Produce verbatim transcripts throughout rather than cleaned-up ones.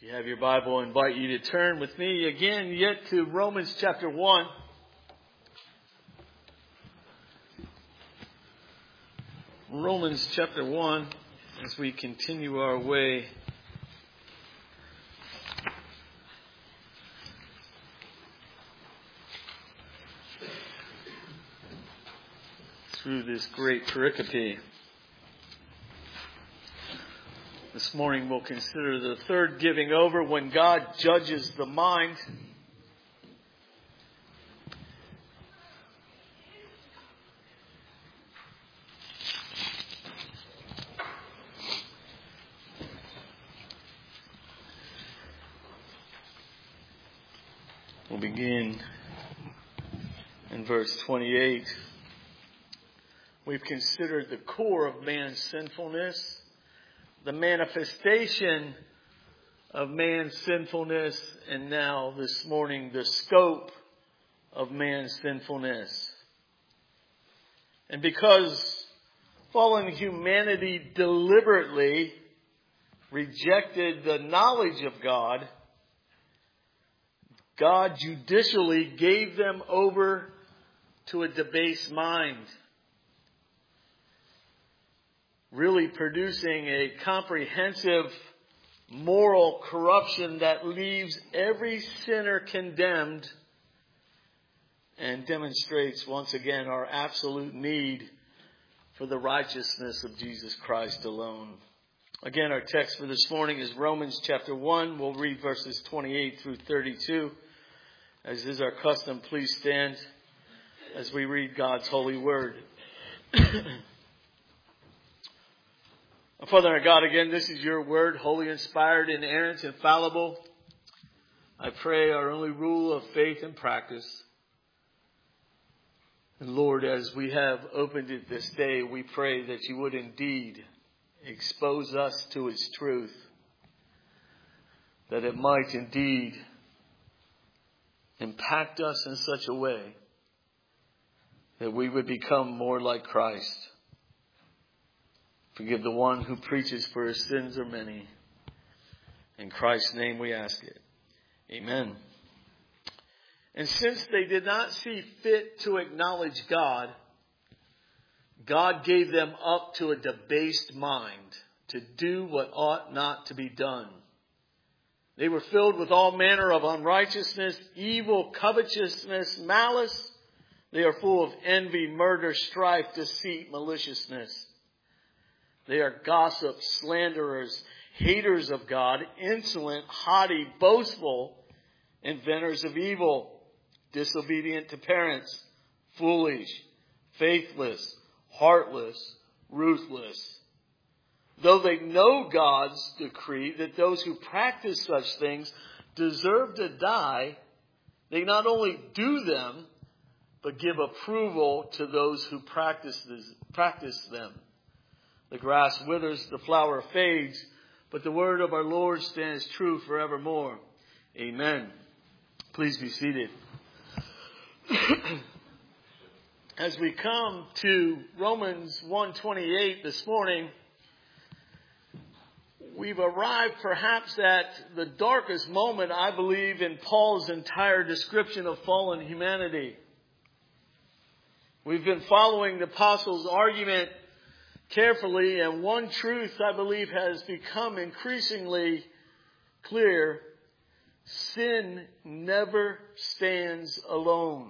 If you have your Bible, I invite you to turn with me again yet to Romans chapter one. Romans chapter one, as we continue our way through this great pericope. This morning we'll consider the third giving over, when God judges the mind. We'll begin in verse twenty-eight. We've considered the core of man's sinfulness, the manifestation of man's sinfulness, and now this morning the scope of man's sinfulness. And because fallen humanity deliberately rejected the knowledge of God, God judicially gave them over to a debased mind, really producing a comprehensive moral corruption that leaves every sinner condemned and demonstrates once again our absolute need for the righteousness of Jesus Christ alone. Again, our text for this morning is Romans chapter one. We'll read verses twenty-eight through thirty-two. As is our custom, please stand as we read God's holy word. Father our God, again, this is your word, holy, inspired, inerrant, infallible. I pray our only rule of faith and practice. And Lord, as we have opened it this day, we pray that you would indeed expose us to its truth, that it might indeed impact us in such a way that we would become more like Christ. Forgive the one who preaches, for his sins are many. In Christ's name we ask it. Amen. And since they did not see fit to acknowledge God, God gave them up to a debased mind to do what ought not to be done. They were filled with all manner of unrighteousness, evil, covetousness, malice. They are full of envy, murder, strife, deceit, maliciousness. They are gossips, slanderers, haters of God, insolent, haughty, boastful, inventors of evil, disobedient to parents, foolish, faithless, heartless, ruthless. Though they know God's decree that those who practice such things deserve to die, they not only do them, but give approval to those who practice practice them. The grass withers, the flower fades, but the word of our Lord stands true forevermore. Amen. Please be seated. As we come to Romans one twenty-eight this morning, we've arrived perhaps at the darkest moment, I believe, in Paul's entire description of fallen humanity. We've been following the apostle's argument carefully, and one truth, I believe, has become increasingly clear. Sin never stands alone.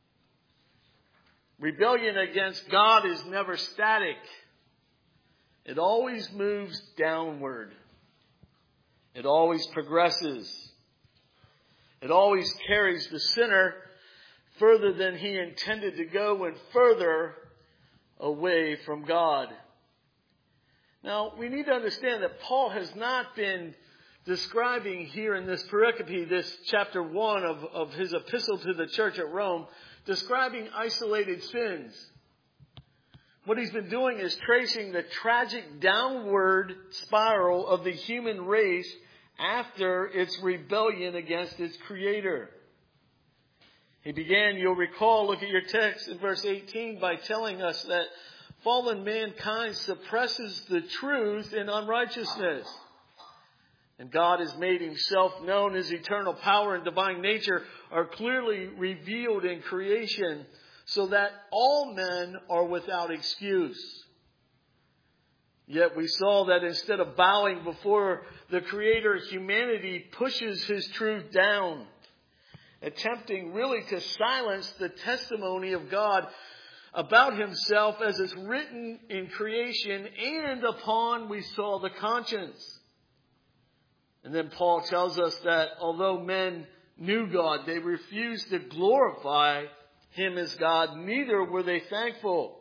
Rebellion against God is never static. It always moves downward. It always progresses. It always carries the sinner further than he intended to go and further away from God. Now, we need to understand that Paul has not been describing here in this pericope, this chapter one of, of his epistle to the church at Rome, describing isolated sins. What he's been doing is tracing the tragic downward spiral of the human race after its rebellion against its Creator. He began, you'll recall, look at your text in verse eighteen, by telling us that fallen mankind suppresses the truth in unrighteousness. And God has made himself known. His eternal power and divine nature are clearly revealed in creation, so that all men are without excuse. Yet we saw that instead of bowing before the Creator, humanity pushes his truth down, attempting really to silence the testimony of God about himself as is written in creation and upon, we saw, the conscience. And then Paul tells us that although men knew God, they refused to glorify him as God, neither were they thankful.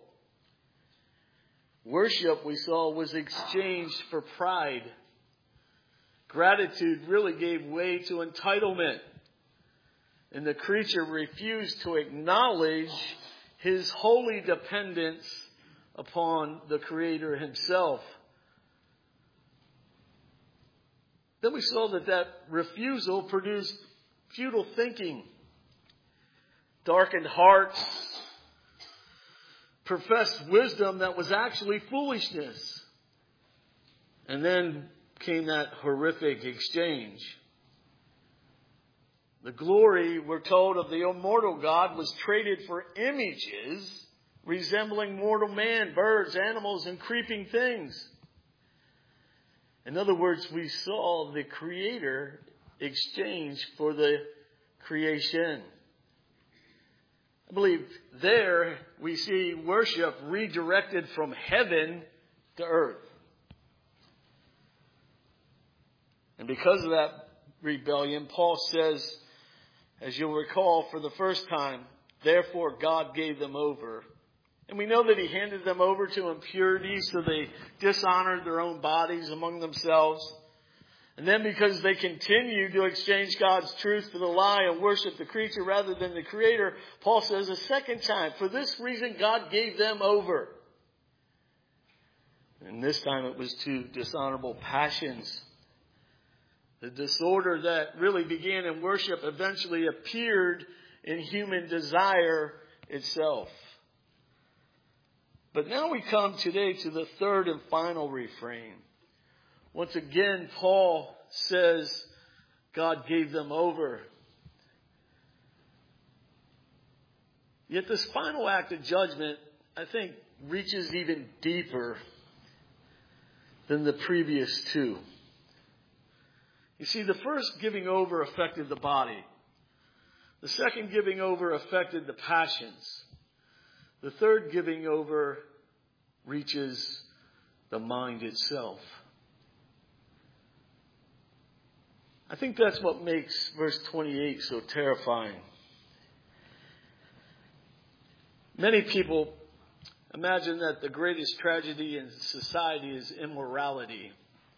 Worship, we saw, was exchanged for pride. Gratitude really gave way to entitlement. And the creature refused to acknowledge his holy dependence upon the Creator himself. Then we saw that that refusal produced futile thinking, darkened hearts, professed wisdom that was actually foolishness. And then came that horrific exchange. The glory, we're told, of the immortal God was traded for images resembling mortal man, birds, animals, and creeping things. In other words, we saw the Creator exchange for the creation. I believe there we see worship redirected from heaven to earth. And because of that rebellion, Paul says, as you'll recall, for the first time, therefore God gave them over. And we know that he handed them over to impurity, so they dishonored their own bodies among themselves. And then because they continued to exchange God's truth for the lie and worship the creature rather than the Creator, Paul says a second time, for this reason God gave them over. And this time it was to dishonorable passions. The disorder that really began in worship eventually appeared in human desire itself. But now we come today to the third and final refrain. Once again, Paul says God gave them over. Yet this final act of judgment, I think, reaches even deeper than the previous two. You see, the first giving over affected the body. The second giving over affected the passions. The third giving over reaches the mind itself. I think that's what makes verse twenty-eight so terrifying. Many people imagine that the greatest tragedy in society is immorality.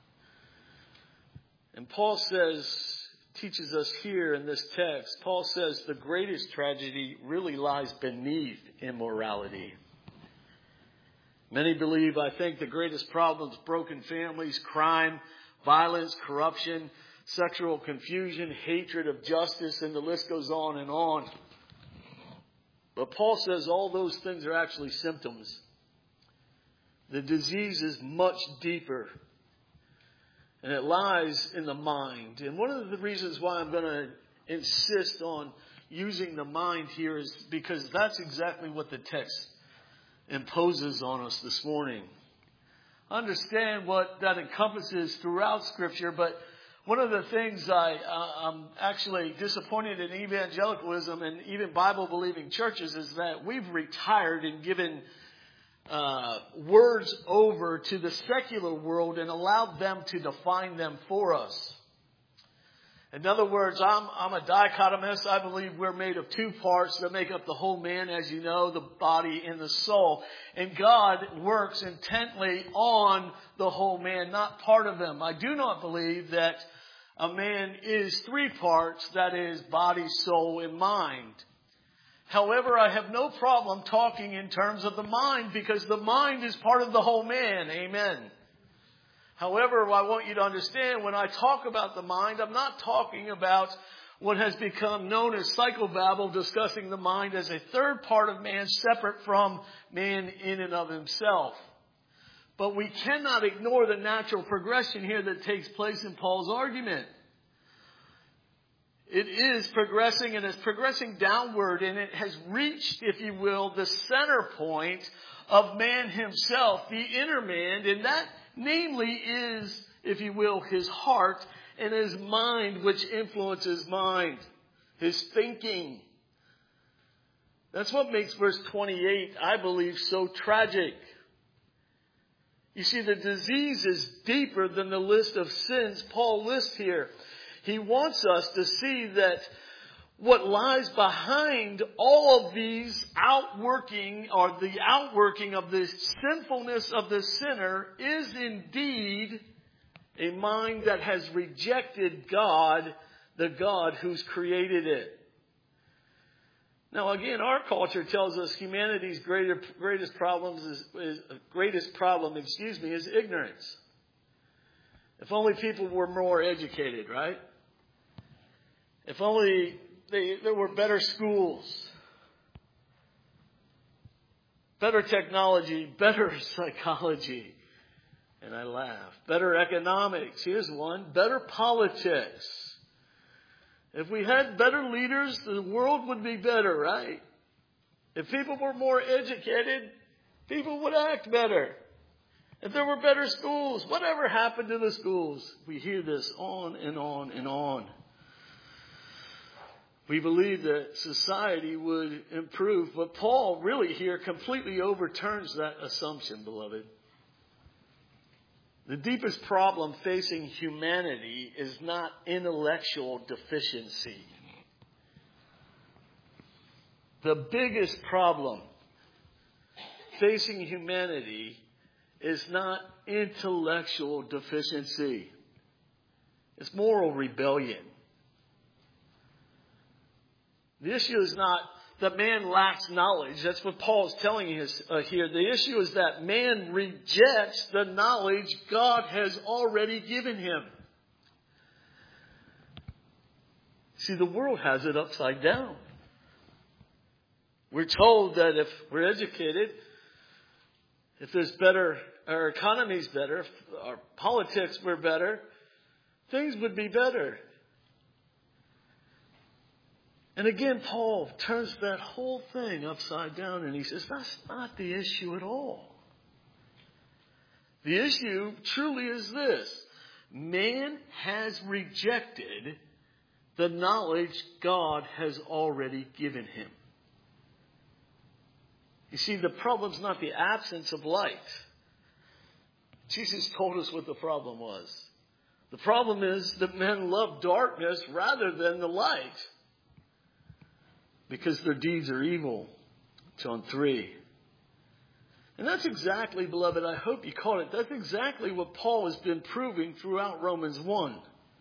And Paul says, teaches us here in this text, Paul says the greatest tragedy really lies beneath immorality. Many believe, I think, the greatest problems, broken families, crime, violence, corruption, sexual confusion, hatred of justice, and the list goes on and on. But Paul says all those things are actually symptoms. The disease is much deeper. And it lies in the mind. And one of the reasons why I'm going to insist on using the mind here is because that's exactly what the text imposes on us this morning. I understand what that encompasses throughout Scripture, but one of the things I, uh, I'm actually disappointed in evangelicalism and even Bible-believing churches is that we've retired and given Uh, words over to the secular world and allowed them to define them for us. In other words, I'm, I'm a dichotomist. I believe we're made of two parts that make up the whole man, as you know, the body and the soul. And God works intently on the whole man, not part of him. I do not believe that a man is three parts, that is, body, soul, and mind. However, I have no problem talking in terms of the mind because the mind is part of the whole man. Amen. However, I want you to understand when I talk about the mind, I'm not talking about what has become known as psychobabble, discussing the mind as a third part of man separate from man in and of himself. But we cannot ignore the natural progression here that takes place in Paul's argument. It is progressing, and it's progressing downward, and it has reached, if you will, the center point of man himself, the inner man, and that namely is, if you will, his heart and his mind, which influences mind, his thinking. That's what makes verse twenty-eight, I believe, so tragic. You see, the disease is deeper than the list of sins Paul lists here. He wants us to see that what lies behind all of these outworking, or the outworking of the sinfulness of the sinner, is indeed a mind that has rejected God, the God who's created it. Now again, our culture tells us humanity's greater, greatest problems is, is greatest problem, excuse me, is ignorance. If only people were more educated, right? If only they, there were better schools, better technology, better psychology. And I laugh. Better economics. Here's one. Better politics. If we had better leaders, the world would be better, right? If people were more educated, people would act better. If there were better schools, whatever happened to the schools? We hear this on and on and on. We believe that society would improve, but Paul really here completely overturns that assumption, beloved. The deepest problem facing humanity is not intellectual deficiency. The biggest problem facing humanity is not intellectual deficiency. It's moral rebellion. The issue is not that man lacks knowledge. That's what Paul is telling us uh, here. The issue is that man rejects the knowledge God has already given him. See, the world has it upside down. We're told that if we're educated, if there's better, our economy's better, if our politics were better, things would be better. And again, Paul turns that whole thing upside down and he says, that's not the issue at all. The issue truly is this. Man has rejected the knowledge God has already given him. You see, the problem's not the absence of light. Jesus told us what the problem was. The problem is that men love darkness rather than the light, because their deeds are evil. John three. And that's exactly, beloved, I hope you caught it. That's exactly what Paul has been proving throughout Romans one.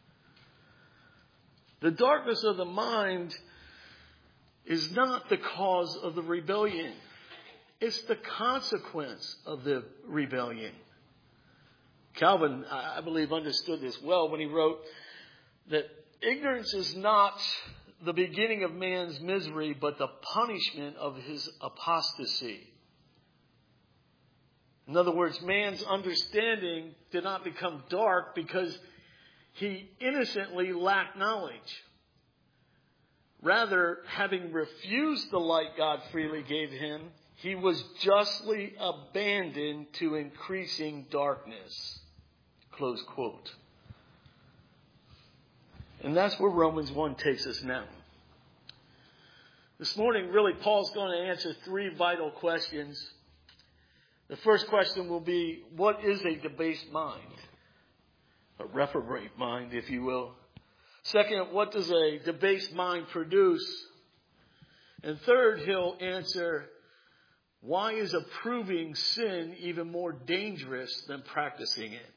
The darkness of the mind is not the cause of the rebellion. It's the consequence of the rebellion. Calvin, I believe, understood this well when he wrote that ignorance is not the beginning of man's misery, but the punishment of his apostasy. In other words, man's understanding did not become dark because he innocently lacked knowledge. Rather, having refused the light God freely gave him, he was justly abandoned to increasing darkness. Close quote. And that's where Romans one takes us now. This morning, really, Paul's going to answer three vital questions. The first question will be, what is a debased mind? A reprobate mind, if you will. Second, what does a debased mind produce? And third, he'll answer, why is approving sin even more dangerous than practicing it?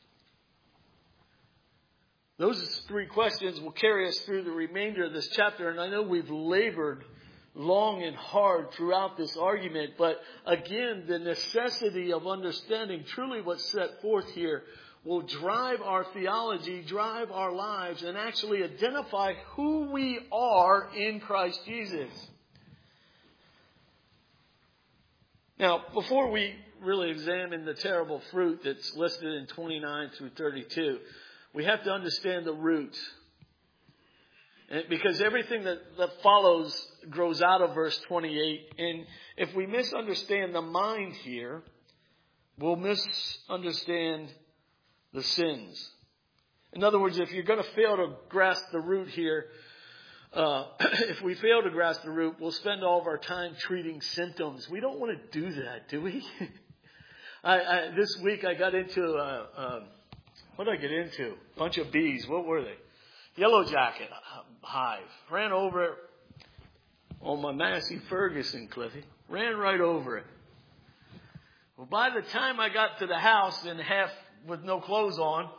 Those three questions will carry us through the remainder of this chapter. And I know we've labored long and hard throughout this argument. But again, the necessity of understanding truly what's set forth here will drive our theology, drive our lives, and actually identify who we are in Christ Jesus. Now, before we really examine the terrible fruit that's listed in twenty-nine through thirty-two, we have to understand the root. And because everything that, that follows grows out of verse twenty-eight. And if we misunderstand the mind here, we'll misunderstand the sins. In other words, if you're going to fail to grasp the root here, uh, if we fail to grasp the root, we'll spend all of our time treating symptoms. We don't want to do that, do we? I, I, this week I got into, uh, uh, what did I get into? A bunch of bees. What were they? Yellow jacket hive. Ran over it on my Massey Ferguson, Cliffy. Ran right over it. Well, by the time I got to the house in half with no clothes on,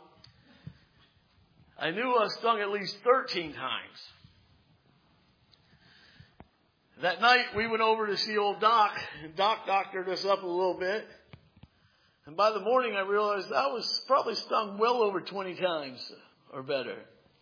I knew I was stung at least thirteen times. That night we went over to see old Doc, and Doc doctored us up a little bit. And by the morning I realized I was probably stung well over twenty times or better.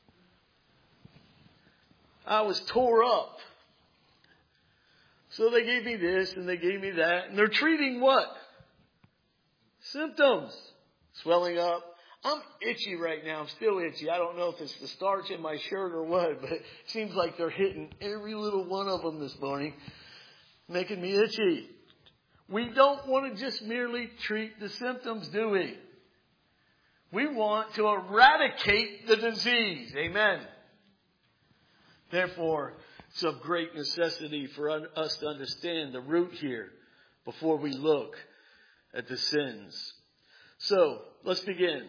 I was tore up. So they gave me this and they gave me that. And they're treating what? Symptoms. Swelling up. I'm itchy right now. I'm still itchy. I don't know if it's the starch in my shirt or what, but it seems like they're hitting every little one of them this morning, making me itchy. We don't want to just merely treat the symptoms, do we? We want to eradicate the disease. Amen. Therefore, it's of great necessity for us to understand the root here before we look at the sins. So, let's begin.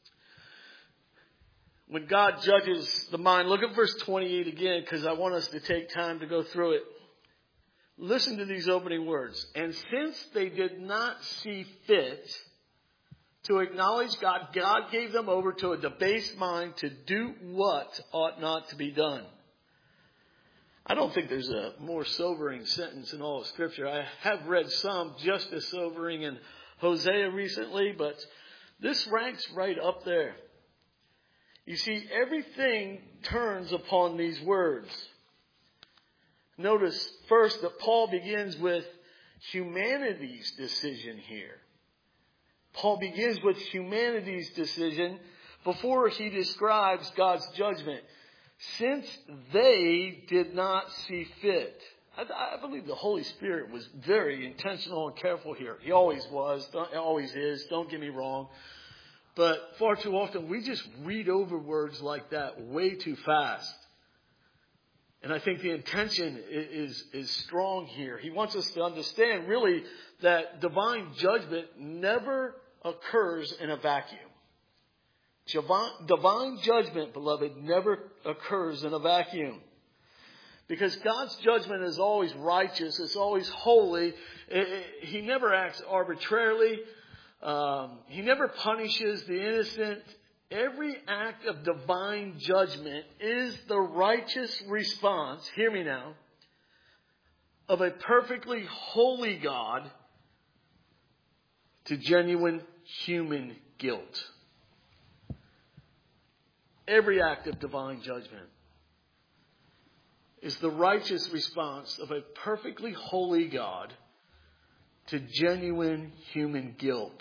When God judges the mind, look at verse twenty-eight again, because I want us to take time to go through it. Listen to these opening words. And since they did not see fit to acknowledge God, God gave them over to a debased mind to do what ought not to be done. I don't think there's a more sobering sentence in all of Scripture. I have read some just as sobering in Hosea recently, but this ranks right up there. You see, everything turns upon these words. Notice first that Paul begins with humanity's decision here. Paul begins with humanity's decision before he describes God's judgment. Since they did not see fit. I, I believe the Holy Spirit was very intentional and careful here. He always was, always is, don't get me wrong. But far too often we just read over words like that way too fast. And I think the intention is, is strong here. He wants us to understand really that divine judgment never occurs in a vacuum. Divine judgment, beloved, never occurs in a vacuum. Because God's judgment is always righteous. It's always holy. He never acts arbitrarily. Um, he never punishes the innocent. Every act of divine judgment is the righteous response, hear me now, of a perfectly holy God to genuine human guilt. Every act of divine judgment is the righteous response of a perfectly holy God to genuine human guilt.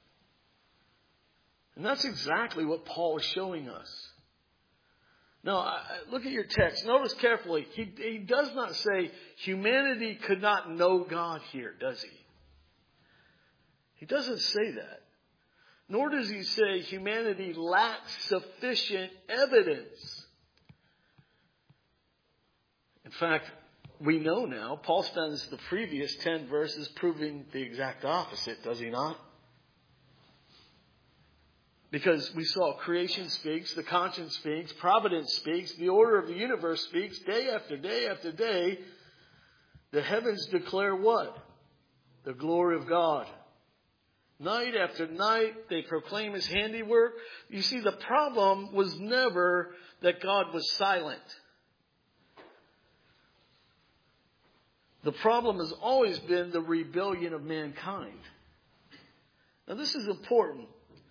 And that's exactly what Paul is showing us. Now, look at your text. Notice carefully. He, he does not say humanity could not know God here, does he? He doesn't say that. Nor does he say humanity lacks sufficient evidence. In fact, we know now, Paul spends the previous ten verses proving the exact opposite, does he not? Because we saw creation speaks, the conscience speaks, providence speaks, the order of the universe speaks, day after day after day. The heavens declare what? The glory of God. Night after night, they proclaim his handiwork. You see, the problem was never that God was silent. The problem has always been the rebellion of mankind. Now, this is important.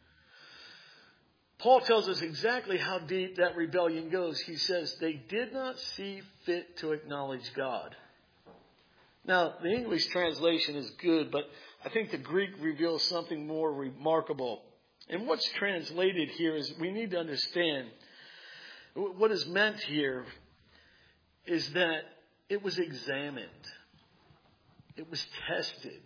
Paul tells us exactly how deep that rebellion goes. He says, they did not see fit to acknowledge God. Now, the English translation is good, but I think the Greek reveals something more remarkable. And what's translated here is we need to understand what is meant here is that it was examined. It was tested.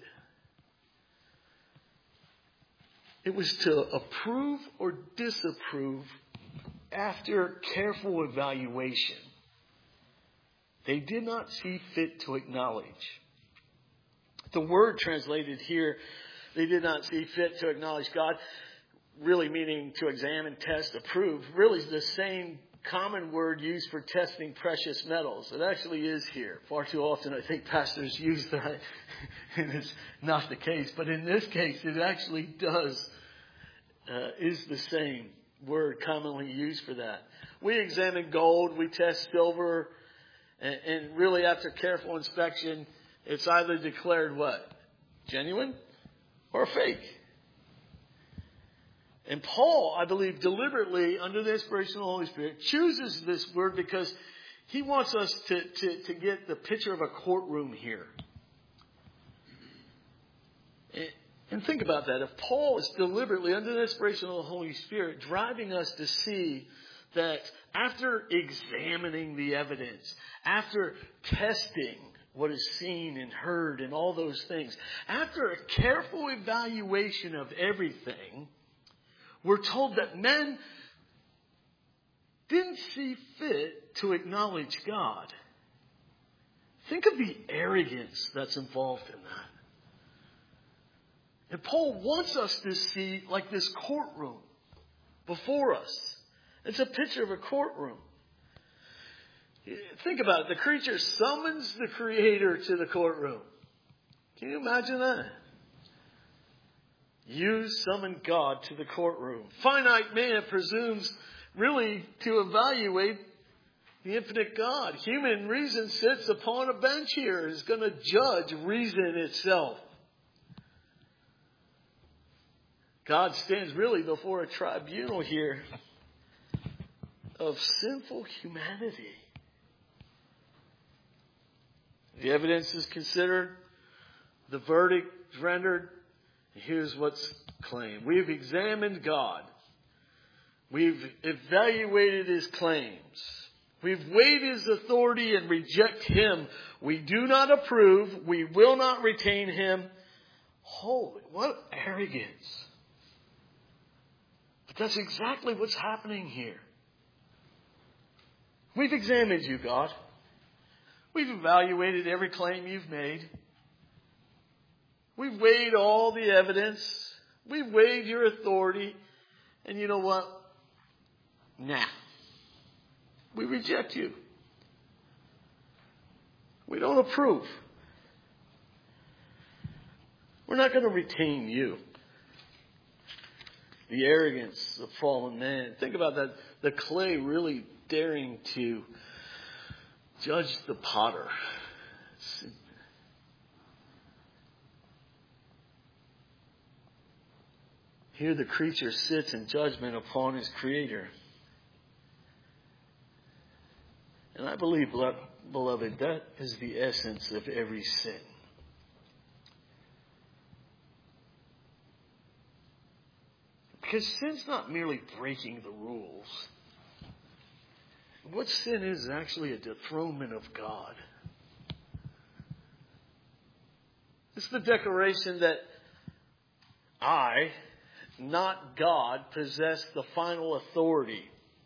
It was to approve or disapprove after careful evaluation. They did not see fit to acknowledge. The word translated here, they did not see fit to acknowledge God, really meaning to examine, test, approve, really is the same common word used for testing precious metals. It actually is here. Far too often I think pastors use that and it's not the case. But in this case it actually does, uh, is the same word commonly used for that. We examine gold, we test silver, and, and really after careful inspection, it's either declared what? Genuine or fake. And Paul, I believe, deliberately, under the inspiration of the Holy Spirit, chooses this word because he wants us to, to, to get the picture of a courtroom here. And, and think about that. If Paul is deliberately, under the inspiration of the Holy Spirit, driving us to see that after examining the evidence, after testing what is seen and heard and all those things, after a careful evaluation of everything, we're told that men didn't see fit to acknowledge God. Think of the arrogance that's involved in that. And Paul wants us to see like this courtroom before us. It's a picture of a courtroom. Think about it. The creature summons the Creator to the courtroom. Can you imagine that? You summon God to the courtroom. Finite man presumes really to evaluate the infinite God. Human reason sits upon a bench here, is going to judge reason itself. God stands really before a tribunal here of sinful humanity. The evidence is considered, the verdict is rendered. Here's what's claimed. We've examined God. We've evaluated His claims. We've weighed His authority and reject Him. We do not approve. We will not retain Him. Holy, what arrogance. But that's exactly what's happening here. We've examined you, God. We've evaluated every claim you've made. We've weighed all the evidence. We've weighed your authority. And you know what? Nah. We reject you. We don't approve. We're not going to retain you. The arrogance of fallen man. Think about that. The clay really daring to judge the potter. Here the creature sits in judgment upon his Creator. And I believe, beloved, that is the essence of every sin. Because sin's not merely breaking the rules. What sin is is actually a dethronement of God. It's the declaration that I, not God, possess the final authority.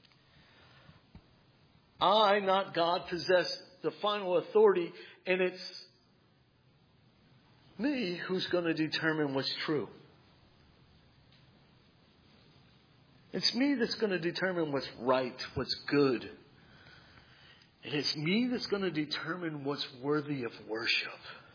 I, not God, possess the final authority, and it's me who's going to determine what's true. It's me that's going to determine what's right, what's good. And it's me that's going to determine what's worthy of worship.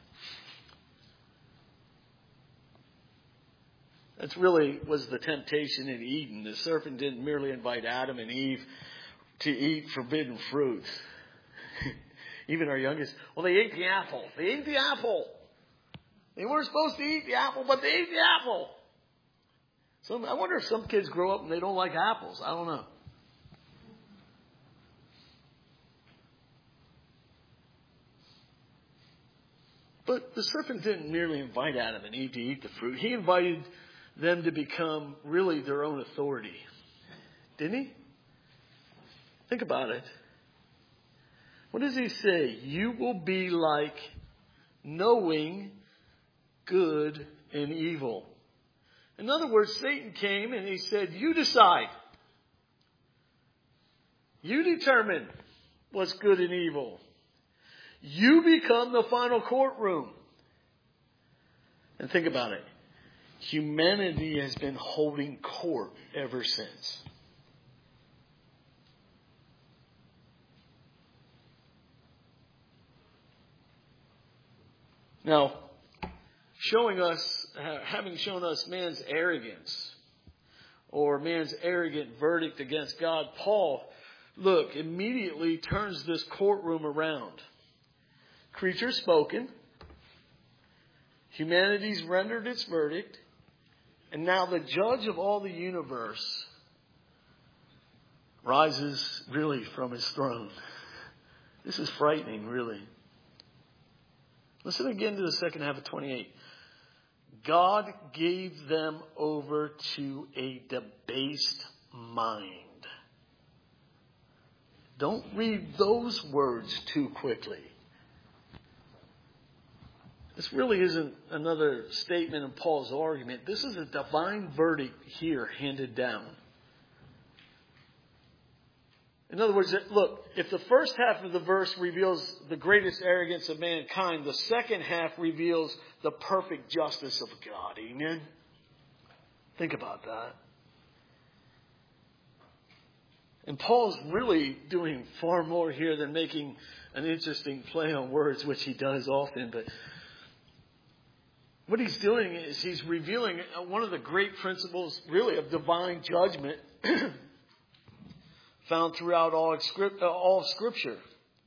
That's really was the temptation in Eden. The serpent didn't merely invite Adam and Eve to eat forbidden fruit. Even our youngest, well, they ate the apple. They ate the apple. They weren't supposed to eat the apple, but they ate the apple. Some, I wonder if some kids grow up and they don't like apples. I don't know. But look, the serpent didn't merely invite Adam and Eve to eat the fruit. He invited them to become really their own authority. Didn't he? Think about it. What does he say? You will be like knowing good and evil. In other words, Satan came and he said, you decide. You determine what's good and evil. You become the final courtroom. And think about it. Humanity has been holding court ever since. Now, showing us, having shown us man's arrogance or man's arrogant verdict against God, Paul, look, immediately turns this courtroom around. Creature spoken. Humanity's rendered its verdict. And now the judge of all the universe rises really from his throne. This is frightening, really. Listen again to the second half of twenty-eight. God gave them over to a debased mind. Don't read those words too quickly. This really isn't another statement in Paul's argument. This is a divine verdict here handed down. In other words, look, if the first half of the verse reveals the greatest arrogance of mankind, the second half reveals the perfect justice of God. Amen? Think about that. And Paul's really doing far more here than making an interesting play on words, which he does often. But what he's doing is he's revealing one of the great principles, really, of divine judgment found throughout all, all Scripture.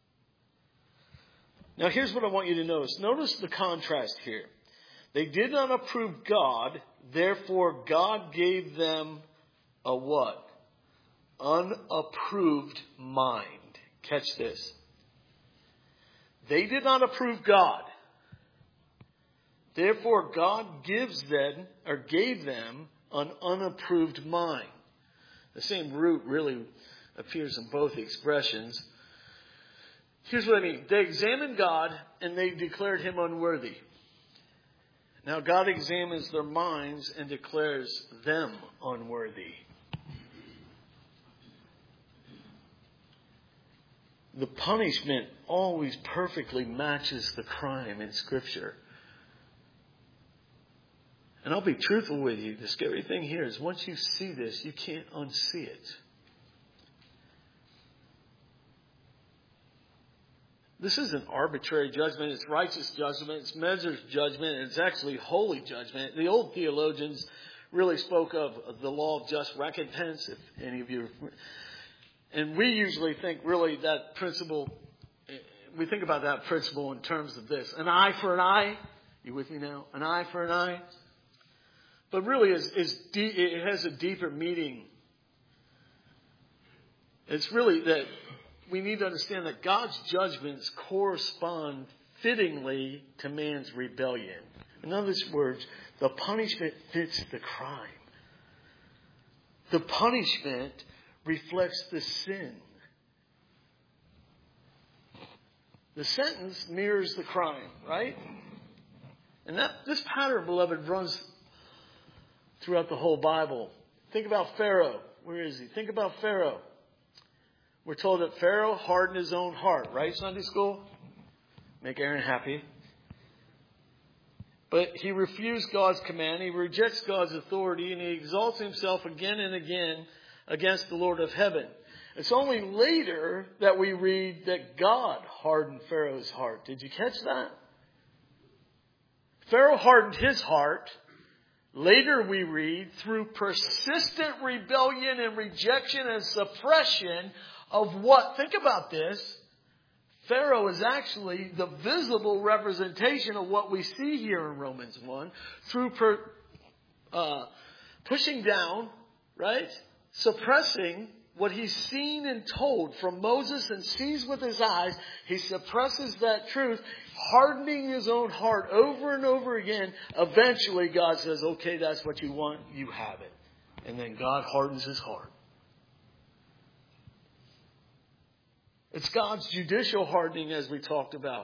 Now, here's what I want you to notice. Notice the contrast here. They did not approve God, therefore God gave them a what? Unapproved mind. Catch this. They did not approve God. Therefore, God gives them, or gave them, an unapproved mind. The same root really appears in both expressions. Here's what I mean. They examined God and they declared him unworthy. Now God examines their minds and declares them unworthy. The punishment always perfectly matches the crime in Scripture. And I'll be truthful with you. The scary thing here is once you see this, you can't unsee it. This isn't arbitrary judgment. It's righteous judgment. It's measured judgment. It's actually holy judgment. The old theologians really spoke of the law of just recompense, if any of you. And we usually think really that principle, we think about that principle in terms of this. An eye for an eye. You with me now? An eye for an eye. But really, is, is de- it has a deeper meaning. It's really that we need to understand that God's judgments correspond fittingly to man's rebellion. In other words, the punishment fits the crime. The punishment reflects the sin. The sentence mirrors the crime, right? And that this pattern, beloved, runs throughout the whole Bible. Think about Pharaoh. Where is he? Think about Pharaoh. We're told that Pharaoh hardened his own heart, right, Sunday school? Make Aaron happy. But he refused God's command. He rejects God's authority, and he exalts himself again and again against the Lord of heaven. It's only later that we read that God hardened Pharaoh's heart. Did you catch that? Pharaoh hardened his heart. Later we read, through persistent rebellion and rejection and suppression of what? Think about this. Pharaoh is actually the visible representation of what we see here in Romans one. Through per, uh, pushing down, right? Suppressing what he's seen and told from Moses and sees with his eyes, he suppresses that truth, hardening his own heart over and over again. Eventually God says, okay, that's what you want, you have it. And then God hardens his heart. It's God's judicial hardening, as we talked about.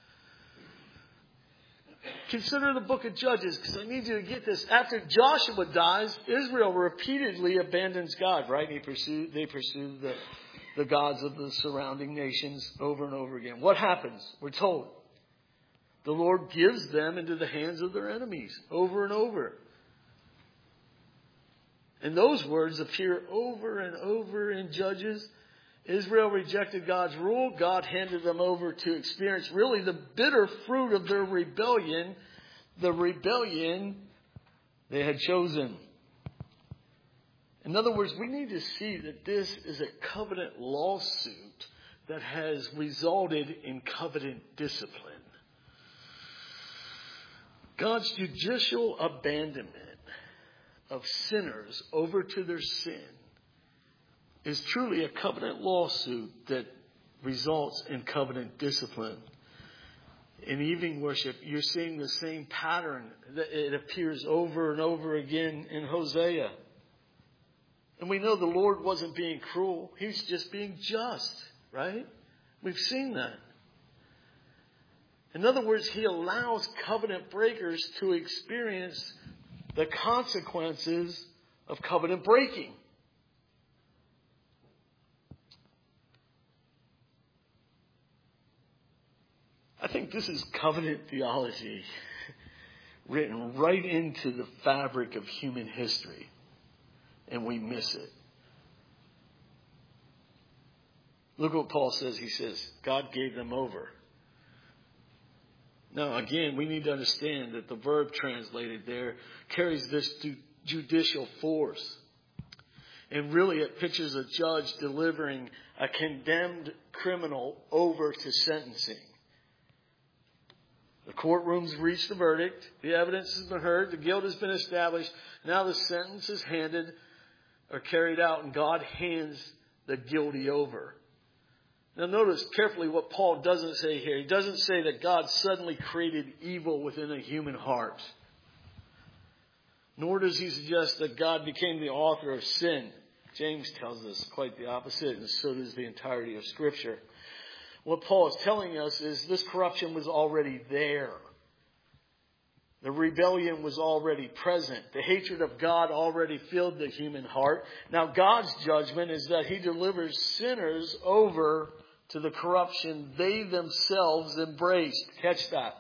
Consider the book of Judges, because I need you to get this. After Joshua dies, Israel repeatedly abandons God, right? He pursued, they pursue the, the gods of the surrounding nations over and over again. What happens? We're told the Lord gives them into the hands of their enemies over and over. And those words appear over and over in Judges. Israel rejected God's rule. God handed them over to experience really the bitter fruit of their rebellion, the rebellion they had chosen. In other words, we need to see that this is a covenant lawsuit that has resulted in covenant discipline. God's judicial abandonment of sinners over to their sin is truly a covenant lawsuit that results in covenant discipline. In evening worship, you're seeing the same pattern. It appears over and over again in Hosea. And we know the Lord wasn't being cruel. He's just being just, right? We've seen that. In other words, he allows covenant breakers to experience the consequences of covenant breaking. I think this is covenant theology written right into the fabric of human history, and we miss it. Look what Paul says. He says, God gave them over. Now, again, we need to understand that the verb translated there carries this judicial force. And really, it pictures a judge delivering a condemned criminal over to sentencing. The courtroom's reached the verdict. The evidence has been heard. The guilt has been established. Now the sentence is handed or carried out, and God hands the guilty over. Now notice carefully what Paul doesn't say here. He doesn't say that God suddenly created evil within a human heart. Nor does he suggest that God became the author of sin. James tells us quite the opposite, and so does the entirety of Scripture. What Paul is telling us is this corruption was already there. The rebellion was already present. The hatred of God already filled the human heart. Now God's judgment is that he delivers sinners over to the corruption they themselves embraced. Catch that.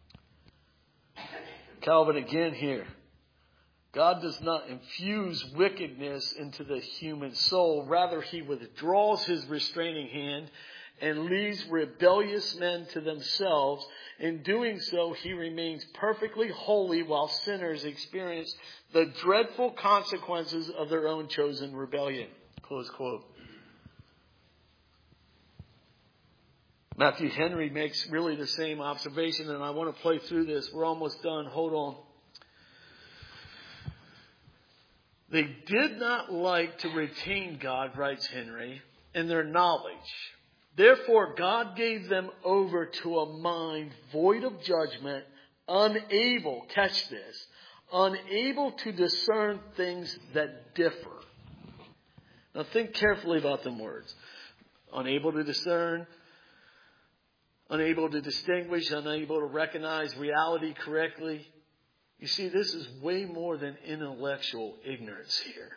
Calvin again here. God does not infuse wickedness into the human soul. Rather, he withdraws his restraining hand and leaves rebellious men to themselves. In doing so, he remains perfectly holy while sinners experience the dreadful consequences of their own chosen rebellion. Close quote. Matthew Henry makes really the same observation, and I want to play through this. We're almost done. Hold on. They did not like to retain God, writes Henry, in their knowledge. Therefore, God gave them over to a mind void of judgment, unable, catch this, unable to discern things that differ. Now think carefully about them words. Unable to discern, unable to distinguish, unable to recognize reality correctly. You see, this is way more than intellectual ignorance here.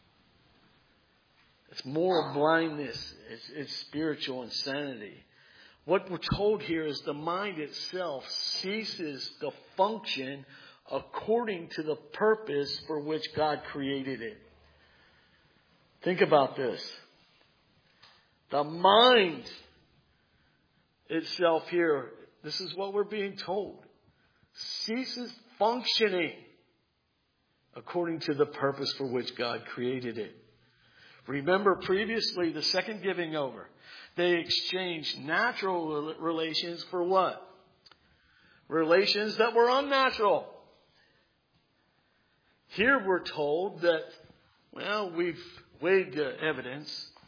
It's moral blindness. It's, it's spiritual insanity. What we're told here is the mind itself ceases to function according to the purpose for which God created it. Think about this. The mind itself here, this is what we're being told, ceases functioning according to the purpose for which God created it. Remember previously the second giving over. They exchanged natural relations for what? Relations that were unnatural. Here we're told that, well, we've weighed the evidence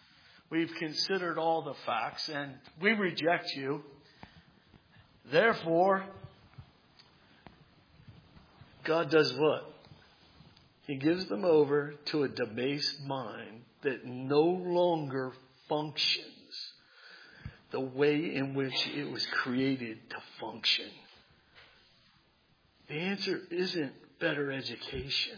We've considered all the facts and we reject you. Therefore, God does what? He gives them over to a debased mind that no longer functions the way in which it was created to function. The answer isn't better education.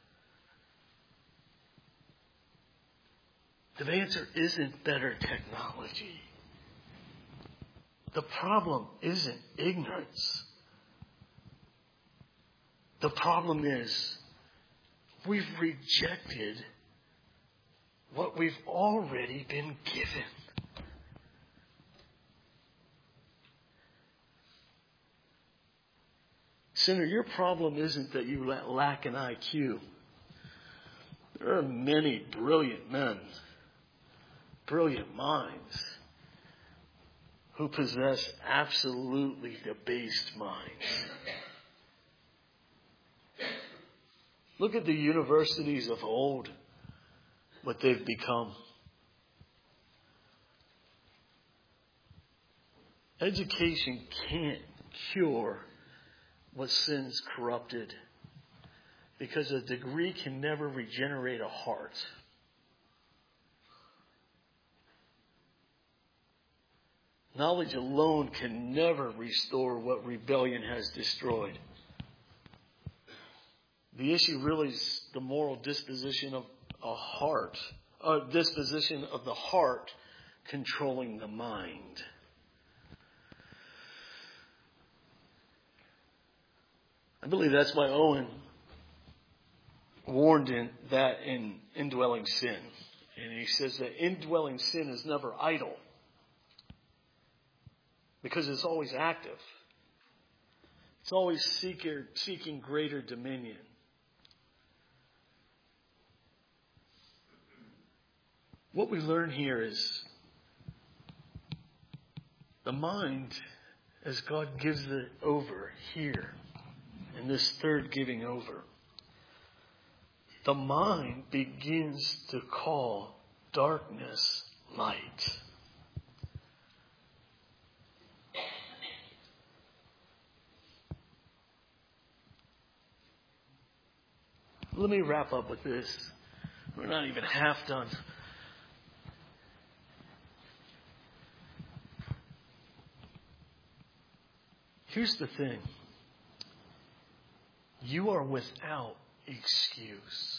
The answer isn't better technology. The problem isn't ignorance. The problem is we've rejected what we've already been given. Sinner, your problem isn't that you lack an I Q. There are many brilliant men, brilliant minds, who possess absolutely debased minds. Look at the universities of old, what they've become. Education can't cure what sin's corrupted, because a degree can never regenerate a heart. Knowledge alone can never restore what rebellion has destroyed. The issue really is the moral disposition of a heart, a disposition of the heart controlling the mind. I believe that's why Owen warned in that in indwelling sin. And he says that indwelling sin is never idle, because it's always active. It's always seeker, seeking greater dominion. What we learn here is the mind, as God gives it over here, in this third giving over, the mind begins to call darkness light. Let me wrap up with this. We're not even half done. Here's the thing. You are without excuse.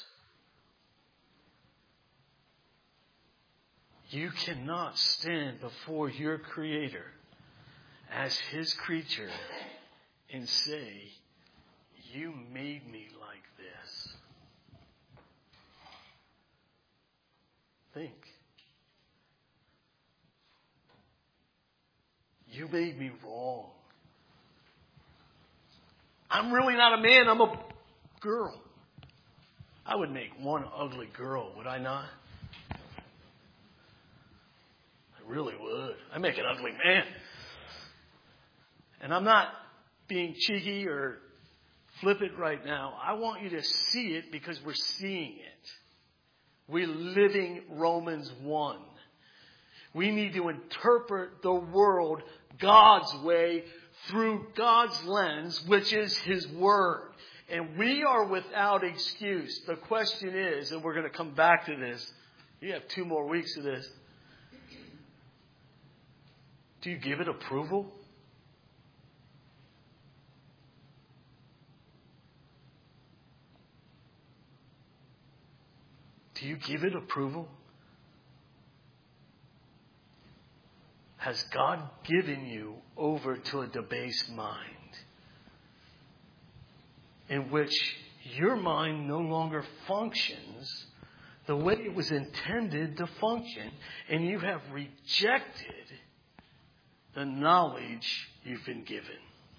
You cannot stand before your Creator as His creature and say, "You made me like this." Think. You made me wrong. I'm really not a man, I'm a girl. I would make one ugly girl, would I not? I really would. I make an ugly man. And I'm not being cheeky or flippant right now. I want you to see it because we're seeing it. We're living Romans one. We need to interpret the world God's way, through God's lens, which is His Word. And we are without excuse. The question is, and we're going to come back to this. You have two more weeks of this. Do you give it approval? Do you give it approval? Has God given you over to a debased mind in which your mind no longer functions the way it was intended to function, and you have rejected the knowledge you've been given?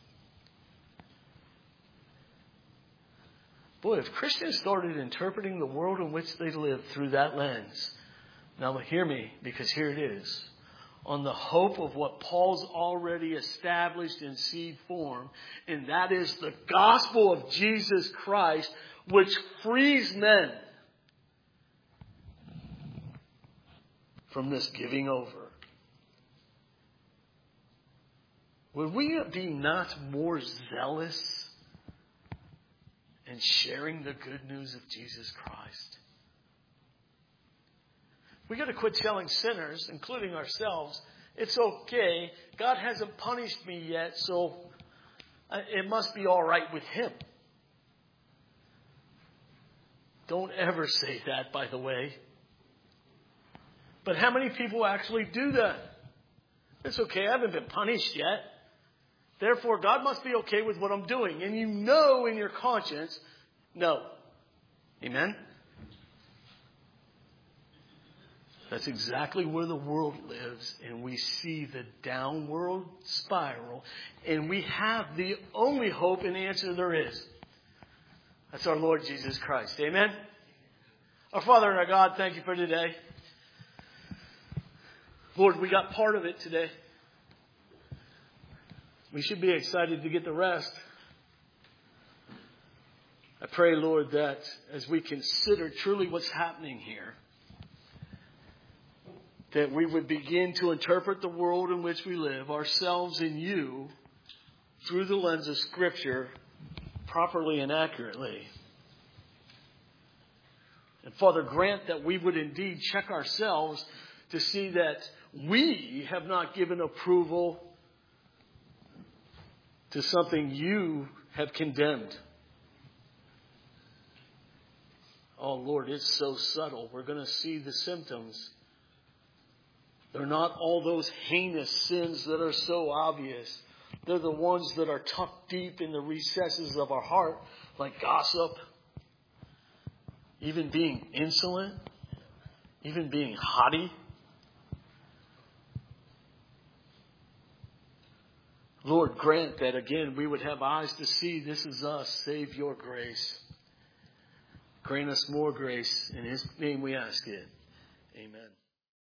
Boy, if Christians started interpreting the world in which they live through that lens, now hear me, because here it is. On the hope of what Paul's already established in seed form, and that is the gospel of Jesus Christ, which frees men from this giving over. Would we be not more zealous in sharing the good news of Jesus Christ? We got to quit telling sinners, including ourselves, it's okay. God hasn't punished me yet, so it must be all right with Him. Don't ever say that, by the way. But how many people actually do that? It's okay, I haven't been punished yet. Therefore, God must be okay with what I'm doing. And you know in your conscience, no. Amen? That's exactly where the world lives. And we see the downward spiral. And we have the only hope and answer there is. That's our Lord Jesus Christ. Amen? Our Father and our God, thank you for today. Lord, we got part of it today. We should be excited to get the rest. I pray, Lord, that as we consider truly what's happening here, that we would begin to interpret the world in which we live, ourselves and you, through the lens of Scripture, properly and accurately. And Father, grant that we would indeed check ourselves to see that we have not given approval to something you have condemned. Oh, Lord, it's so subtle. We're going to see the symptoms. They're not all those heinous sins that are so obvious. They're the ones that are tucked deep in the recesses of our heart, like gossip, even being insolent, even being haughty. Lord, grant that again we would have eyes to see this is us. Save your grace. Grant us more grace. In His name we ask it. Amen.